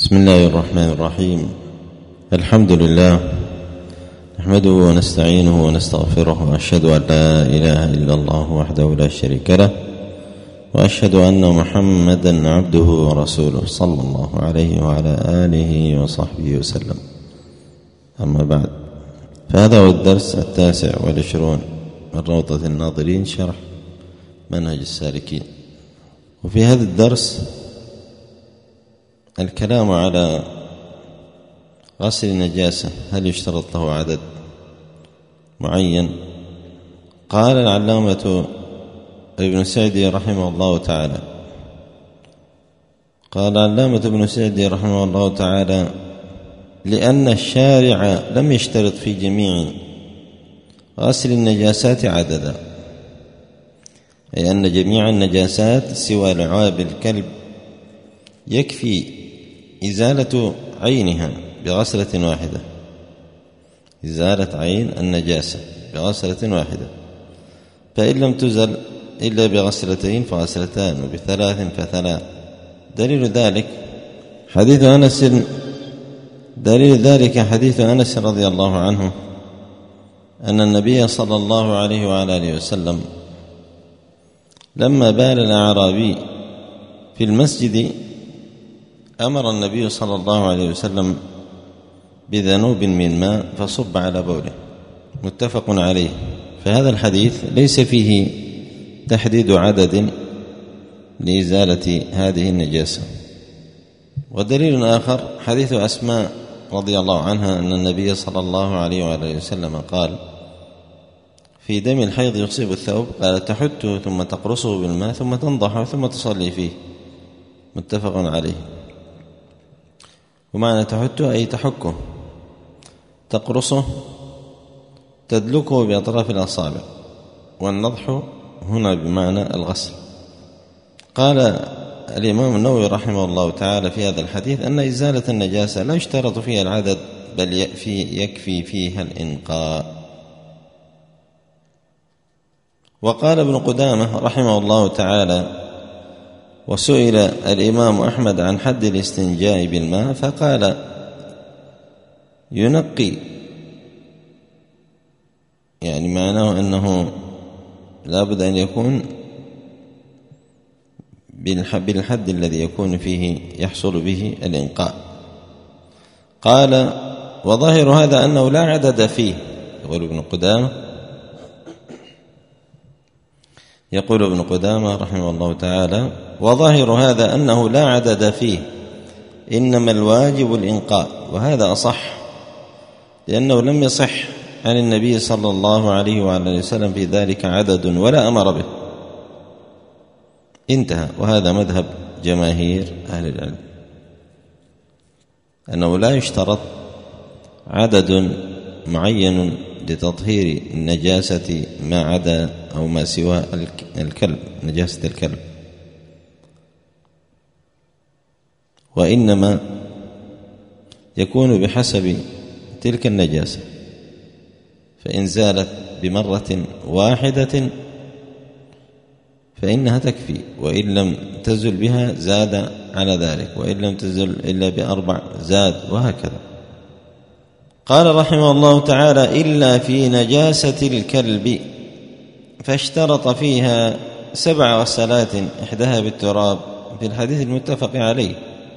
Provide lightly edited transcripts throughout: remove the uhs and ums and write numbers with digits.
بسم الله الرحمن الرحيم. الحمد لله نحمده ونستعينه ونستغفره، وأشهد أن لا إله إلا الله وحده لا شريك له، وأشهد أن محمدا عبده ورسوله صلى الله عليه وعلى آله وصحبه وسلم. أما بعد، فهذا هو الدرس 29 من روضة الناظرين، شرح منهج السالكين. وفي هذا الدرس الكلام على غسل النجاسة، هل يشترط له عدد معين؟ قال العلامة ابن سعدي رحمه الله تعالى، قال العلامة ابن سعدي رحمه الله تعالى: لأن الشارع لم يشترط في جميع غسل النجاسات عددا، أي أن جميع النجاسات سوى لعاب الكلب يكفي إزالة عينها بغسلة واحدة، إزالة عين النجاسة بغسلة واحدة، فإن لم تزل إلا بغسلتين فغسلتان، وبثلاث فثلاث. دليل ذلك حديث أنس رضي الله عنه أن النبي صلى الله عليه وعلى آله وسلم لما بال الأعرابي في المسجد أمر النبي صلى الله عليه وسلم بذنوب من ماء فصب على بوله، متفق عليه. فهذا الحديث ليس فيه تحديد عدد لإزالة هذه النجاسة. ودليل آخر حديث أسماء رضي الله عنها أن النبي صلى الله عليه وآله وسلم قال في دم الحيض يصيب الثوب، قال تحته ثم تقرصه بالماء ثم تنضحه ثم تصلي فيه، متفق عليه. ومعنى تحته أي تحكه، تقرصه تدلكه بأطراف الأصابع، والنضح هنا بمعنى الغسل. قال الإمام النووي رحمه الله تعالى في هذا الحديث أن إزالة النجاسة لا يشترط فيها العدد، بل يكفي فيها الإنقاء. وقال ابن قدامة رحمه الله تعالى: وسئل الإمام أحمد عن حد الاستنجاء بالماء فقال ينقي، يعني معناه أنه لا بد أن يكون بالحد الذي يكون فيه يحصل به الإنقاء. قال وظاهر هذا أنه لا عدد فيه. يقول ابن قدامة رحمه الله تعالى: وظاهر هذا أنه لا عدد فيه، إنما الواجب الإنقاء. وهذا أصح، لأنه لم يصح عن النبي صلى الله عليه وعلى وسلم في ذلك عدد ولا أمر به، انتهى. وهذا مذهب جماهير أهل العلم، أنه لا يشترط عدد معين لتطهير النجاسة ما عدا أو ما سوى الكلب، نجاسة الكلب، وإنما يكون بحسب تلك النجاسة، فإن زالت بمرة واحدة فإنها تكفي، وإن لم تزل بها زاد على ذلك، وإن لم تزل إلا ب4 زاد، وهكذا. قال رحمه الله تعالى: إلا في نجاسة الكلب، فاشترط فيها 7 غسلات إحداها بالتراب، في الحديث المتفق عليه.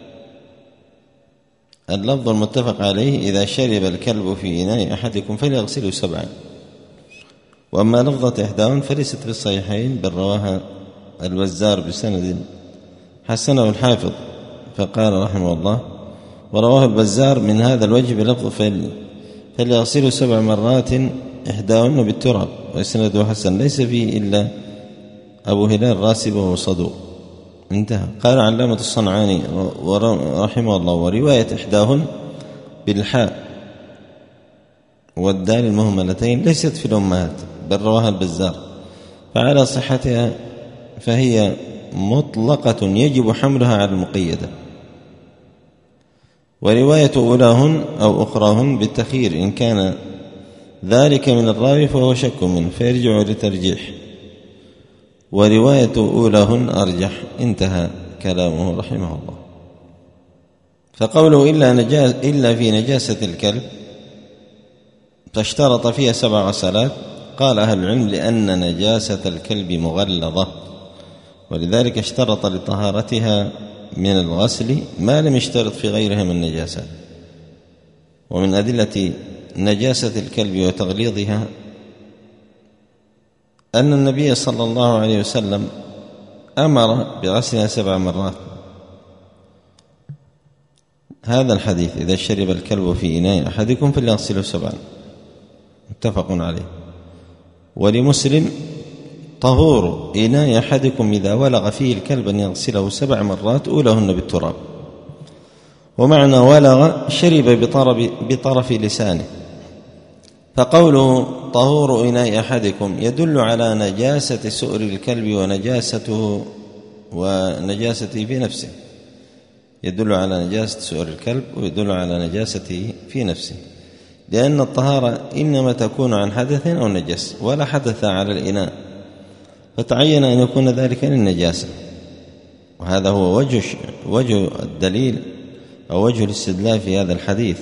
اللفظ المتفق عليه: إذا شرب الكلب في إناء أحدكم فليغسله 7. وأما لفظة إحداهن فليست في الصحيحين، بل رواها البزار بسند حسنه الحافظ، فقال رحمه الله: ورواه البزار من هذا الوجه بلفظ فليغسله 7 مرات إحداهن بالتراب، وإسناده حسن، ليس فيه إلا أبو هلال راسب وهو صدوق، انتهى. قال علامة الصنعاني رحمه الله: ورواية إحداهن بالحاء والدال المهملتين ليست في الأمهات، بل رواها البزار، فعلى صحتها فهي مطلقة يجب حملها على المقيدة. ورواية أولاهن أو أخراهن بالتخيير، إن كان ذلك من الراوي فهو شك منه فيرجع لترجيح، ورواية أولاهن أرجح، انتهى كلامه رحمه الله. فقوله إلا في نجاسة الكلب فاشترط فيها 7 غسلات. قال أهل العلم لأن نجاسة الكلب مغلظة، ولذلك اشترط لطهارتها من الغسل ما لم يشترط في غيرها من النجاسات. ومن أدلة نجاسة الكلب وتغليظها أن النبي صلى الله عليه وسلم أمر بغسلها 7 مرات. هذا الحديث إذا شرب الكلب في إناء أحدكم فليغسله 7، متفق عليه. ولمسلم طهور إناء أحدكم إذا ولغ فيه الكلب أن يغسله 7 مرات أولهن بالتراب. ومعنى ولغ شرب بطرف لسانه. فقوله طهور إناء أحدكم يدل على نجاسة سؤر الكلب ونجاسته في نفسه، يدل على نجاسة سؤر الكلب ويدل على نجاسته في نفسه، لأن الطهارة إنما تكون عن حدث أو نجس، ولا حدث على الإناء، فتعين أن يكون ذلك للنجاسة. وهذا هو وجه الدليل أو وجه الاستدلال في هذا الحديث،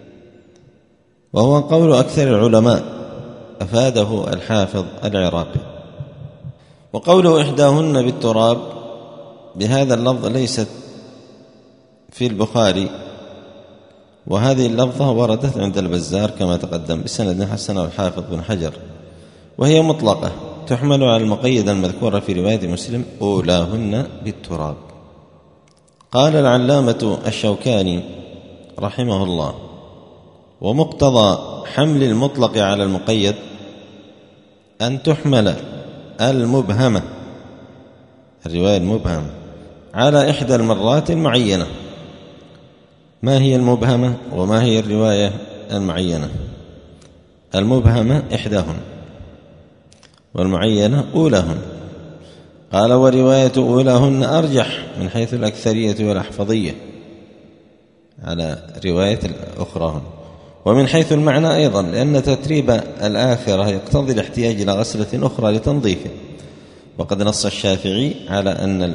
وهو قول أكثر العلماء أفاده الحافظ العراقي. وقوله إحداهن بالتراب بهذا اللفظ ليست في البخاري، وهذه اللفظة وردت عند البزار كما تقدم بسند حسنه الحافظ بن حجر، وهي مطلقة تحمل على المقيد المذكورة في رواية مسلم أولاهن بالتراب. قال العلامة الشوكاني رحمه الله: ومقتضى حمل المطلق على المقيد أن تحمل المبهمة، الرواية المبهمة، على إحدى المرات المعينة. ما هي المبهمة وما هي الرواية المعينة؟ المبهمة إحداهن والمعينة أولاهن. قال: ورواية أولاهن أرجح من حيث الأكثرية والأحفظية على رواية الأخراهن، ومن حيث المعنى أيضا، لأن تتريب الآخرة يقتضي الاحتياج إلى غسلة أخرى لتنظيفه. وقد نص الشافعي على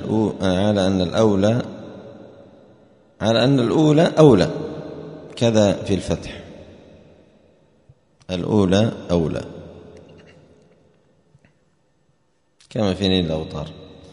أن الأولى أولى، كذا في الفتح، الأولى أولى، كما في نيل الأوطار.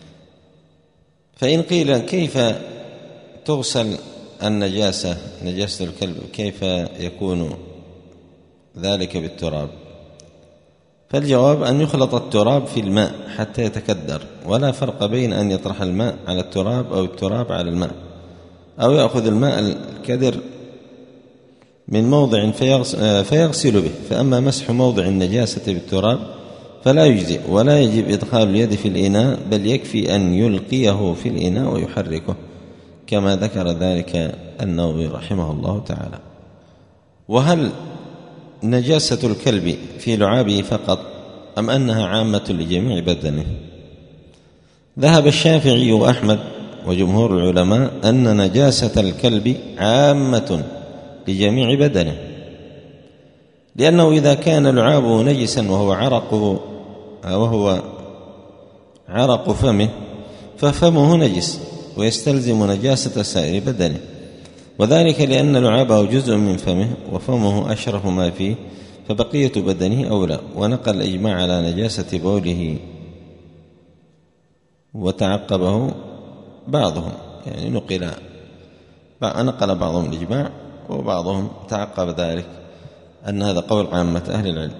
فإن قيل كيف تغسل النجاسة، نجاسة الكلب، كيف يكون ذلك بالتراب؟ فالجواب أن يخلط التراب في الماء حتى يتكدر، ولا فرق بين أن يطرح الماء على التراب أو التراب على الماء، أو يأخذ الماء الكدر من موضع فيغسل به. فأما مسح موضع النجاسة بالتراب فلا يجزئ، ولا يجب إدخال اليد في الإناء، بل يكفي أن يلقيه في الإناء ويحركه، كما ذكر ذلك النووي رحمه الله تعالى. وهل نجاسة الكلب في لعابه فقط أم أنها عامة لجميع بدنه؟ ذهب الشافعي وأحمد وجمهور العلماء أن نجاسة الكلب عامة لجميع بدنه، لأنه إذا كان لعابه نجسا وهو عرق فمه، ففمه نجس ويستلزم نجاسة سائر بدنه، وذلك لأن لعابه جزء من فمه وفمه أشرف ما فيه، فبقية بدنه أولى. ونقل الإجماع على نجاسة بوله وتعقبه بعضهم، يعني نقل بعضهم الإجماع وبعضهم تعقب ذلك، أن هذا قول عامة أهل العلم.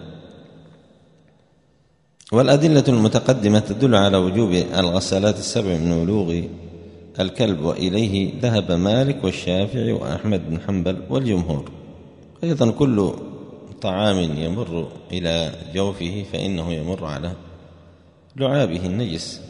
والأدلة المتقدمة تدل على وجوب الغسالات 7 من ولوغ الكلب، وإليه ذهب مالك والشافعي وأحمد بن حنبل والجمهور. أيضا كل طعام يمر إلى جوفه فإنه يمر على لعابه النجس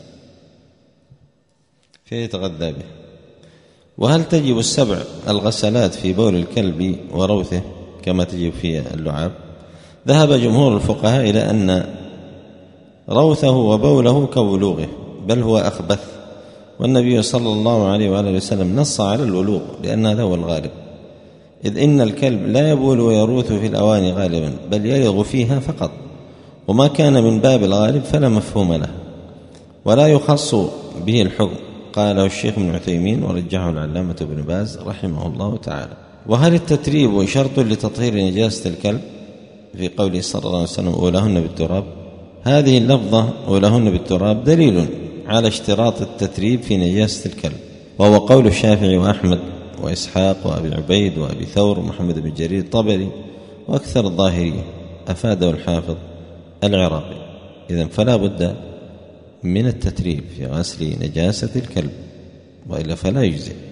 فيتغذى به. وهل تجب 7 الغسلات في بول الكلب وروثه كما تجب في اللعاب؟ ذهب جمهور الفقهاء إلى أن روثه وبوله كولوغه، بل هو أخبث، والنبي صلى الله عليه وآله وسلم نص على الولوغ لأن هذا هو الغالب، إذ إن الكلب لا يبول ويروث في الأواني غالبا، بل يلغ فيها فقط، وما كان من باب الغالب فلا مفهوم له ولا يخص به الحكم، قاله الشيخ ابن عثيمين ورجحه العلامة ابن باز رحمه الله تعالى. وهل التتريب شرط لتطهير نجاسة الكلب في قوله صلى الله عليه وسلم أولاهن بالتراب؟ هذه اللفظة أولاهن بالتراب دليل على اشتراط التتريب في نجاسة الكلب، وهو قول الشافعي وأحمد وإسحاق وأبي عبيد وأبي ثور ومحمد بن جرير الطبري وأكثر الظاهرية، أفاده الحافظ العراقي. إذن فلا بد من التتريب في غسل نجاسة الكلب، وإلا فلا يجزي.